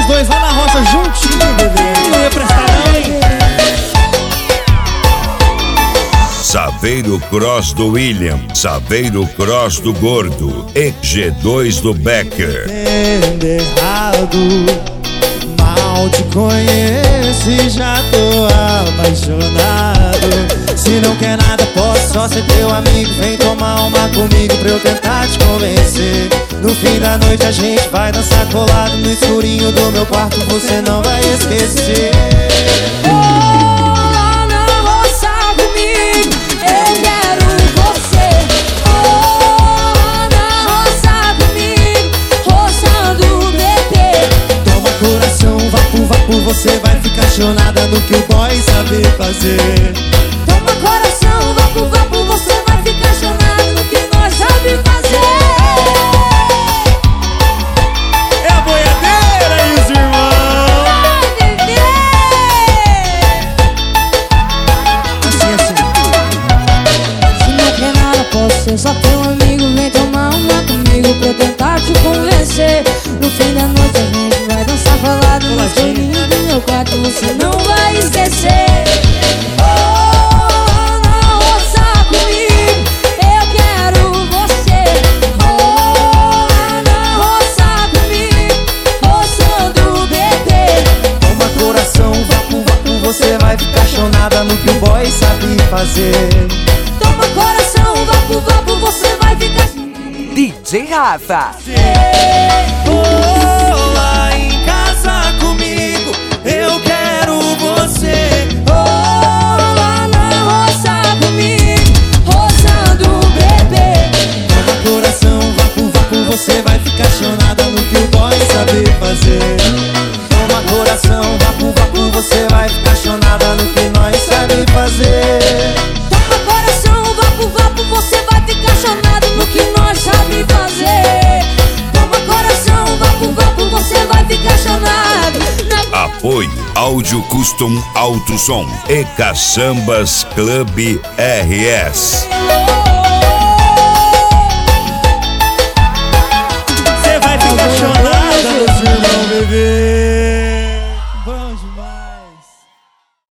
dois lá na roça juntinho, bebê. Não ia prestar não, hein? Saveiro Cross do William, Saveiro Cross do Gordo e G2 do Becker. Entendo errado, mal te conheço e já tô apaixonado. Se não quer nada, posso só ser teu amigo. Vem tomar uma comigo pra eu tentar te convencer. No fim da noite a gente vai dançar colado no escurinho do meu quarto, você não vai esquecer. Você vai ficar chonada no que o boy sabe fazer. Toma coração, vapo, vapo, você vai ficar chonada no que nós sabe fazer. É a boiadeira e os irmãos. Vai viver. Assim. Se não quer nada, posso ser só teu amigo. Vem tomar uma comigo pra eu tentar te convencer. No fim da noite a gente vai dançar falado no escurinho do meu quarto, você não vai esquecer. Oh, na roça comigo, eu quero você. Oh, na roça comigo, roçando o bebê. Toma coração, vapo, vapo, você vai ficar chonada no que o boy sabe fazer. Toma coração, vapo, vapo, você vai ficar. DJ Rafa. Oh, lá em casa comigo, eu quero você. Oh, lá na roça comigo, roçando o bebê. Toma coração, vapo, vapo, você vai ficar chonada no que o boy sabe fazer. Toma coração, vapo, vapo, você vai ficar chonada no que nós sabe fazer. Toma coração, vapo, vapo, você vai ficar chonado no que nós sabe fazer. Toma coração, vapo, vapo, você vai ficar chonado. Apoio Áudio Custom Alto Som e Caçambas Club RS.